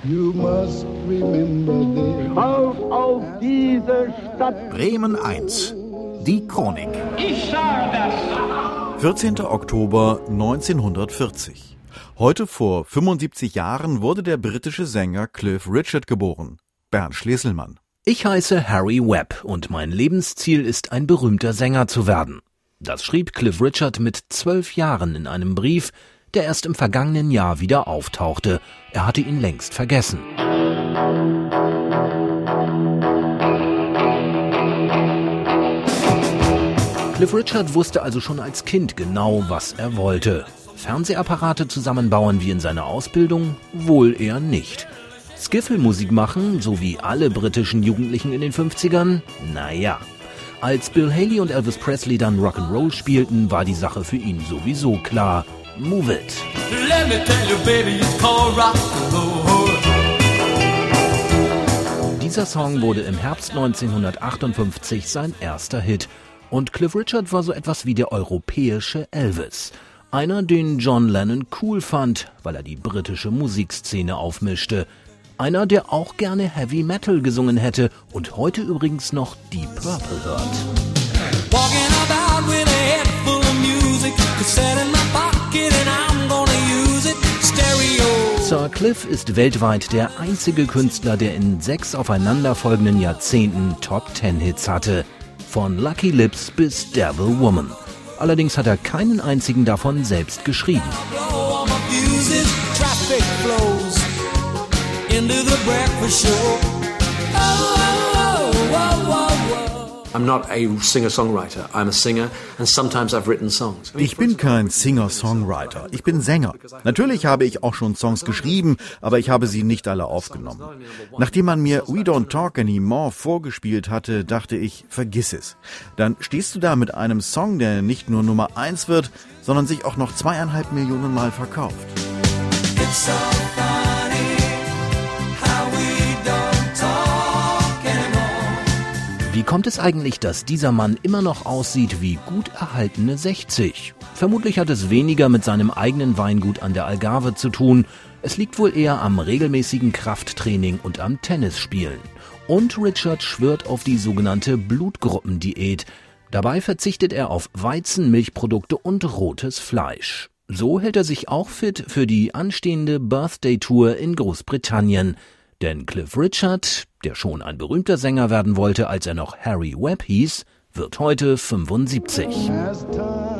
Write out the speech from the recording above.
You must remember this. Auf diese Stadt. Bremen 1. Die Chronik. Ich sage das. 14. Oktober 1940. Heute vor 75 Jahren wurde der britische Sänger Cliff Richard geboren. Bernd Schlesselmann. Ich heiße Harry Webb und mein Lebensziel ist, ein berühmter Sänger zu werden. Das schrieb Cliff Richard mit 12 Jahren in einem Brief, der erst im vergangenen Jahr wieder auftauchte. Er hatte ihn längst vergessen. Cliff Richard wusste also schon als Kind genau, was er wollte. Fernsehapparate zusammenbauen wie in seiner Ausbildung? Wohl eher nicht. Skiffle-Musik machen, so wie alle britischen Jugendlichen in den 50ern? Naja. Als Bill Haley und Elvis Presley dann Rock'n'Roll spielten, war die Sache für ihn sowieso klar. Move it. Let me tell you, baby, it's called rock'n'roll. Dieser Song wurde im Herbst 1958 sein erster Hit. Und Cliff Richard war so etwas wie der europäische Elvis. Einer, den John Lennon cool fand, weil er die britische Musikszene aufmischte. Einer, der auch gerne Heavy Metal gesungen hätte und heute übrigens noch Deep Purple hört. Walking about with a head full of music, cassette in my pocket and I'm gonna use it. Stereo. Sir Cliff ist weltweit der einzige Künstler, der in 6 aufeinanderfolgenden Jahrzehnten Top-10-Hits hatte. Von Lucky Lips bis Devil Woman. Allerdings hat er keinen einzigen davon selbst geschrieben. I'm not a singer-songwriter. I'm a singer and sometimes I've written songs. Ich bin kein Singer-Songwriter, ich bin Sänger. Natürlich habe ich auch schon Songs geschrieben, aber ich habe sie nicht alle aufgenommen. Nachdem man mir We Don't Talk Anymore vorgespielt hatte, dachte ich, vergiss es. Dann stehst du da mit einem Song, der nicht nur Nummer 1 wird, sondern sich auch noch 2,5 Millionen Mal verkauft. It's so funny how we don't talk anymore. Wie kommt es eigentlich, dass dieser Mann immer noch aussieht wie gut erhaltene 60? Vermutlich hat es weniger mit seinem eigenen Weingut an der Algarve zu tun. Es liegt wohl eher am regelmäßigen Krafttraining und am Tennisspielen. Und Richard schwört auf die sogenannte Blutgruppendiät. Dabei verzichtet er auf Weizen, Milchprodukte und rotes Fleisch. So hält er sich auch fit für die anstehende Birthday-Tour in Großbritannien. Denn Cliff Richard, der schon ein berühmter Sänger werden wollte, als er noch Harry Webb hieß, wird heute 75.